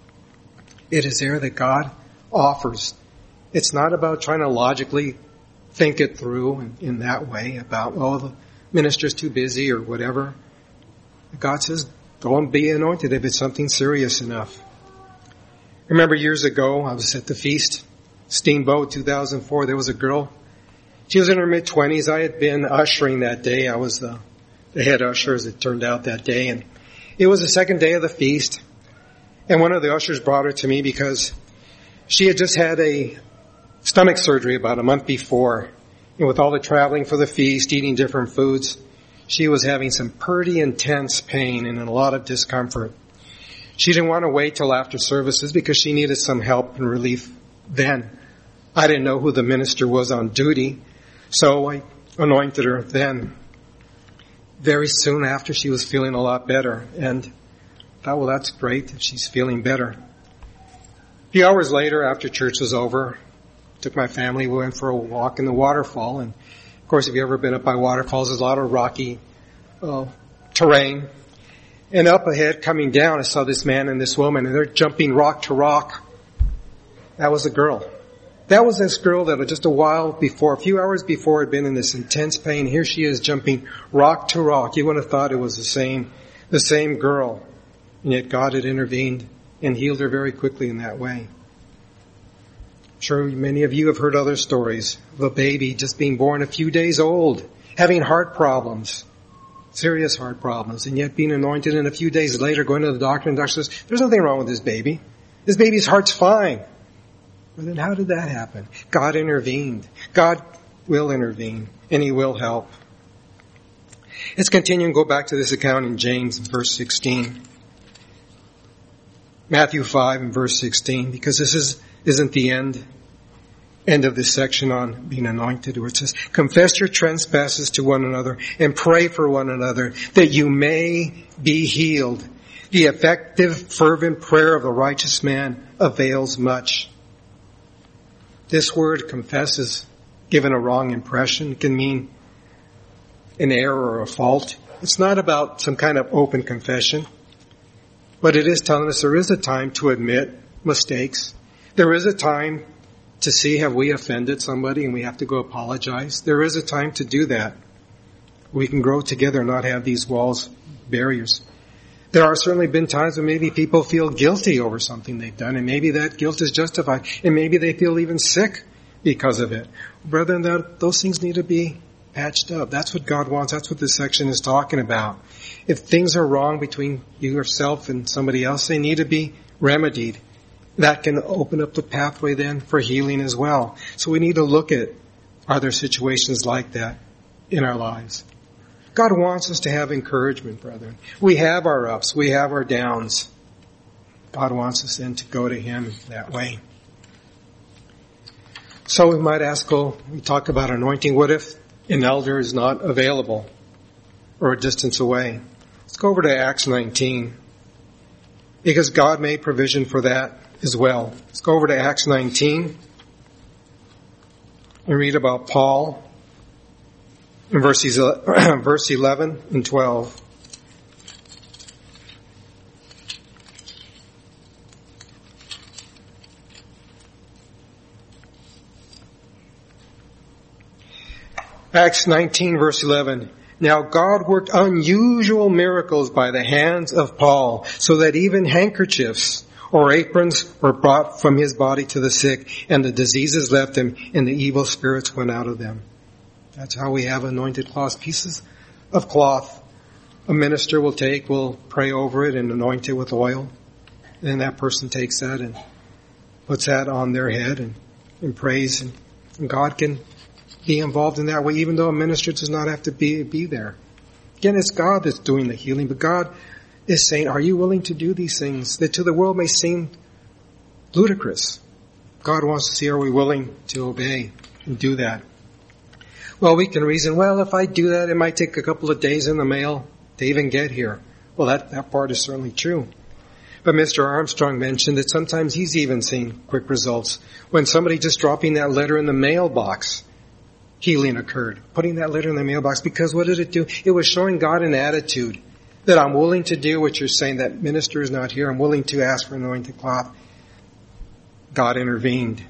It is there that God offers. It's not about trying to logically think it through in, in that way about, oh, the minister's too busy or whatever. God says, go and be anointed if it's something serious enough. I remember years ago, I was at the feast, Steamboat two thousand four. There was a girl. She was in her mid-twenties. I had been ushering that day. I was the, the head usher, as it turned out, that day. And it was the second day of the feast. And one of the ushers brought her to me because she had just had a stomach surgery about a month before. And with all the traveling for the feast, eating different foods, she was having some pretty intense pain and a lot of discomfort. She didn't want to wait till after services because she needed some help and relief then. I didn't know who the minister was on duty, so I anointed her then. Very soon after, she was feeling a lot better, and I thought, well, that's great if she's feeling better. A few hours later, after church was over, took my family, we went for a walk in the waterfall, and of course, if you've ever been up by waterfalls, there's a lot of rocky uh, terrain. And up ahead, coming down, I saw this man and this woman, and they're jumping rock to rock. That was a girl. That was this girl that just a while before, a few hours before, had been in this intense pain. Here she is jumping rock to rock. You would have thought it was the same, the same girl. And yet God had intervened and healed her very quickly in that way. I'm sure many of you have heard other stories of a baby just being born a few days old, having heart problems. Serious heart problems, and yet being anointed, and a few days later going to the doctor, and the doctor says, there's nothing wrong with this baby. This baby's heart's fine. But then how did that happen? God intervened. God will intervene, and He will help. Let's continue and go back to this account in James, verse sixteen. Matthew five and verse sixteen, because this is, isn't the end. End of this section on being anointed, where it says, confess your trespasses to one another and pray for one another that you may be healed. The effective, fervent prayer of the righteous man avails much. This word confess is given a wrong impression. It can mean an error or a fault. It's not about some kind of open confession, but it is telling us there is a time to admit mistakes. There is a time to see, have we offended somebody and we have to go apologize? There is a time to do that. We can grow together and not have these walls, barriers. There are certainly been times when maybe people feel guilty over something they've done, and maybe that guilt is justified, and maybe they feel even sick because of it. Brethren, that, those things need to be patched up. That's what God wants. That's what this section is talking about. If things are wrong between you yourself and somebody else, they need to be remedied. That can open up the pathway then for healing as well. So we need to look at, are there situations like that in our lives? God wants us to have encouragement, brethren. We have our ups. We have our downs. God wants us then to go to Him that way. So we might ask, oh, we talk about anointing. What if an elder is not available or a distance away? Let's go over to Acts nineteen. Because God made provision for that as well. Let's go over to Acts nineteen and read about Paul in verses, verse eleven and twelve. Acts nineteen verse eleven. Now God worked unusual miracles by the hands of Paul, so that even handkerchiefs or aprons were brought from his body to the sick, and the diseases left him, and the evil spirits went out of them. That's how we have anointed cloths, pieces of cloth. A minister will take, will pray over it and anoint it with oil. Then that person takes that and puts that on their head and, and prays. And, and God can be involved in that way, even though a minister does not have to be, be there. Again, it's God that's doing the healing, but God is saying, are you willing to do these things that to the world may seem ludicrous? God wants to see, are we willing to obey and do that? Well, we can reason, well, if I do that, it might take a couple of days in the mail to even get here. Well, that, that part is certainly true. But Mister Armstrong mentioned that sometimes he's even seen quick results. When somebody just dropping that letter in the mailbox, healing occurred. Putting that letter in the mailbox, because what did it do? It was showing God an attitude that I'm willing to do what you're saying, that minister is not here. I'm willing to ask for anointed cloth. God intervened.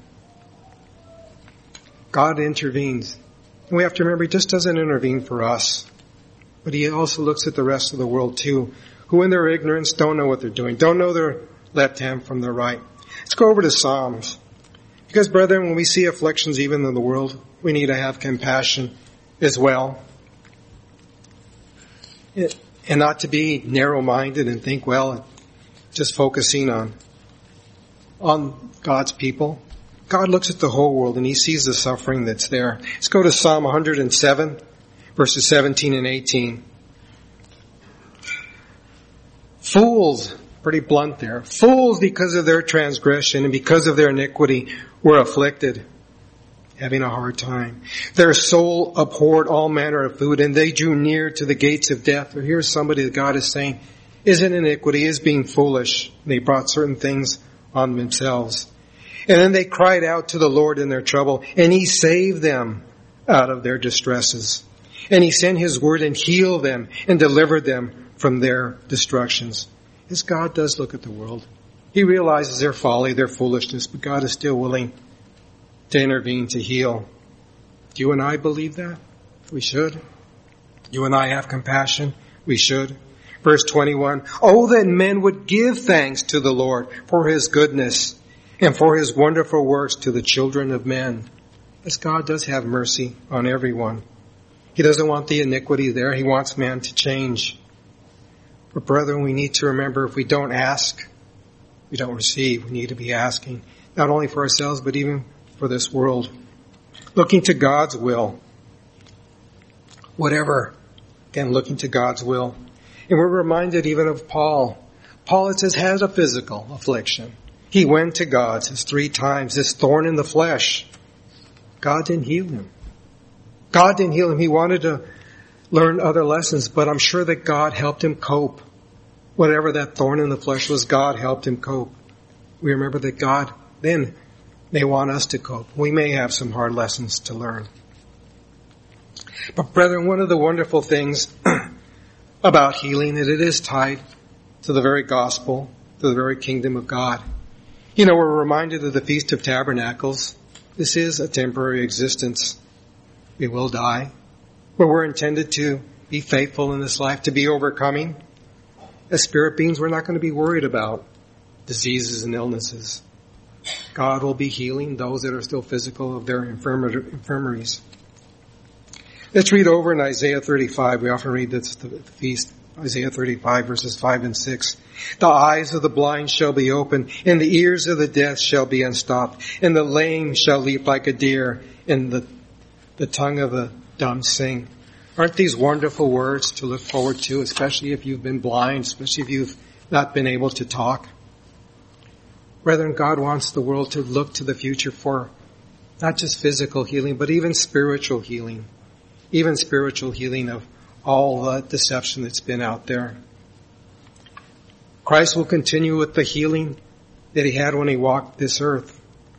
God intervenes. And we have to remember, he just doesn't intervene for us, but he also looks at the rest of the world too, who in their ignorance don't know what they're doing, don't know their left hand from their right. Let's go over to Psalms. Because, brethren, when we see afflictions even in the world, we need to have compassion as well. It, and not to be narrow-minded and think, well, just focusing on, on God's people. God looks at the whole world and he sees the suffering that's there. Let's go to Psalm one hundred seven, verses seventeen and eighteen. Fools, pretty blunt there, fools because of their transgression and because of their iniquity were afflicted, having a hard time. Their soul abhorred all manner of food, and they drew near to the gates of death. Or here's somebody that God is saying is in iniquity, is being foolish. They brought certain things on themselves. And then they cried out to the Lord in their trouble, and he saved them out of their distresses. And he sent his word and healed them and delivered them from their destructions. As God does look at the world, he realizes their folly, their foolishness, but God is still willing to intervene, to heal. Do you and I believe that? We should. You and I have compassion? We should. Verse twenty-one, oh, that men would give thanks to the Lord for his goodness and for his wonderful works to the children of men. As God does have mercy on everyone. He doesn't want the iniquity there. He wants man to change. But brethren, we need to remember, if we don't ask, we don't receive. We need to be asking, not only for ourselves, but even for this world. Looking to God's will. Whatever. Again, looking to God's will. And we're reminded even of Paul. Paul, it says, has a physical affliction. He went to God, says three times, this thorn in the flesh. God didn't heal him. God didn't heal him. He wanted to learn other lessons, but I'm sure that God helped him cope. Whatever that thorn in the flesh was, God helped him cope. We remember that God then may want us to cope. We may have some hard lessons to learn. But brethren, one of the wonderful things about healing is it is tied to the very gospel, to the very kingdom of God. You know, we're reminded of the Feast of Tabernacles. This is a temporary existence. We will die. But we're intended to be faithful in this life, to be overcoming. As spirit beings, we're not going to be worried about diseases and illnesses. God will be healing those that are still physical of their infirmar- infirmaries. Let's read over in Isaiah thirty-five. We often read this at the feast. Isaiah thirty-five, verses five and six. The eyes of the blind shall be opened, and the ears of the deaf shall be unstopped, and the lame shall leap like a deer, and the, the tongue of the dumb sing. Aren't these wonderful words to look forward to, especially if you've been blind, especially if you've not been able to talk? Brethren, God wants the world to look to the future for not just physical healing, but even spiritual healing. Even spiritual healing of all the deception that's been out there. Christ will continue with the healing that he had when he walked this earth.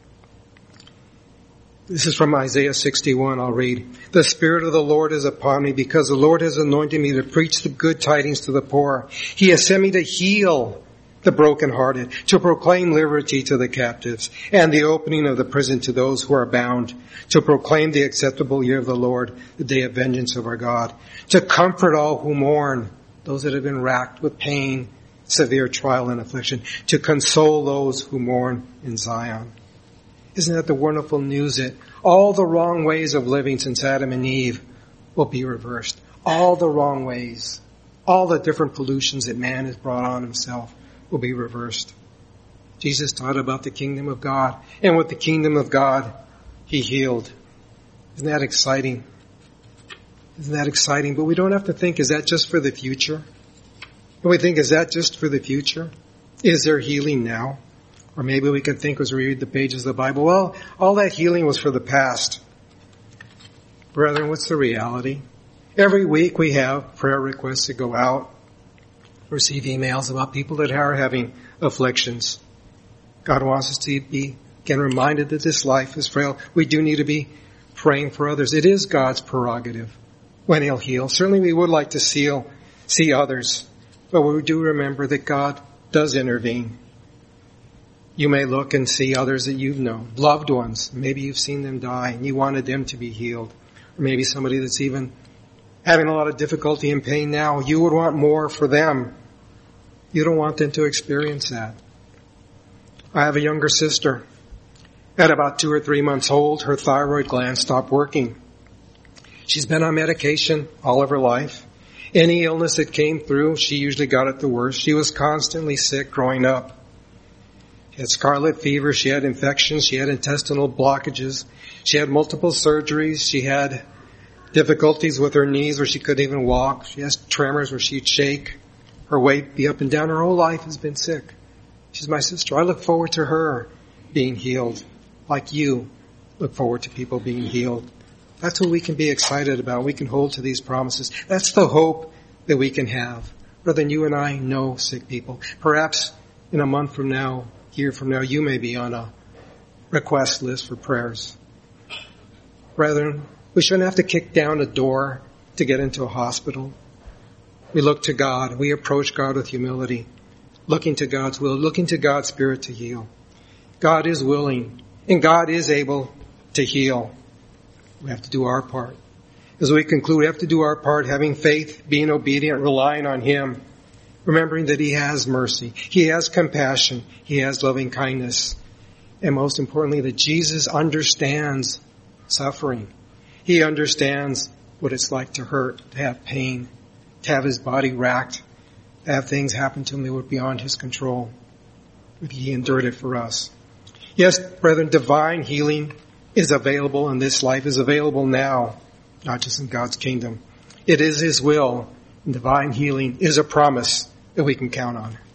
This is from Isaiah sixty-one, I'll read. The Spirit of the Lord is upon me, because the Lord has anointed me to preach the good tidings to the poor. He has sent me to heal the brokenhearted, to proclaim liberty to the captives, and the opening of the prison to those who are bound, to proclaim the acceptable year of the Lord, the day of vengeance of our God, to comfort all who mourn, those that have been racked with pain, severe trial and affliction, to console those who mourn in Zion. Isn't that the wonderful news that all the wrong ways of living since Adam and Eve will be reversed? All the wrong ways, all the different pollutions that man has brought on himself will be reversed. Jesus taught about the kingdom of God, and with the kingdom of God, he healed. Isn't that exciting? Isn't that exciting? But we don't have to think, is that just for the future? And we think, is that just for the future? Is there healing now? Or maybe we can think as we read the pages of the Bible, well, all that healing was for the past. Brethren, what's the reality? Every week we have prayer requests that go out, receive emails about people that are having afflictions. God wants us to be, again, reminded that this life is frail. We do need to be praying for others. It is God's prerogative when he'll heal. Certainly we would like to see, see others, but we do remember that God does intervene. You may look and see others that you've known, loved ones. Maybe you've seen them die and you wanted them to be healed. Or maybe somebody that's even having a lot of difficulty and pain now. You would want more for them. You don't want them to experience that. I have a younger sister. At about two or three months old, her thyroid gland stopped working. She's been on medication all of her life. Any illness that came through, she usually got it the worst. She was constantly sick growing up. She had scarlet fever, she had infections, she had intestinal blockages, she had multiple surgeries, she had difficulties with her knees where she couldn't even walk, she has tremors where she'd shake, her weight be up and down, her whole life has been sick. She's my sister. I look forward to her being healed, like you look forward to people being healed. That's what we can be excited about. We can hold to these promises. That's the hope that we can have. Rather than you and I know sick people. Perhaps in a month from now, year from now, you may be on a request list for prayers. Brethren, we shouldn't have to kick down a door to get into a hospital. We look to God. We approach God with humility, looking to God's will, looking to God's Spirit to heal. God is willing, and God is able to heal. We have to do our part. As we conclude, we have to do our part, having faith, being obedient, relying on Him, remembering that He has mercy, He has compassion, He has loving kindness, and most importantly, that Jesus understands suffering. He understands what it's like to hurt, to have pain, to have His body racked, to have things happen to Him that were beyond His control. But He endured it for us. Yes, brethren, divine healing is available in this life, is available now, not just in God's kingdom. It is His will, and divine healing is a promise that we can count on.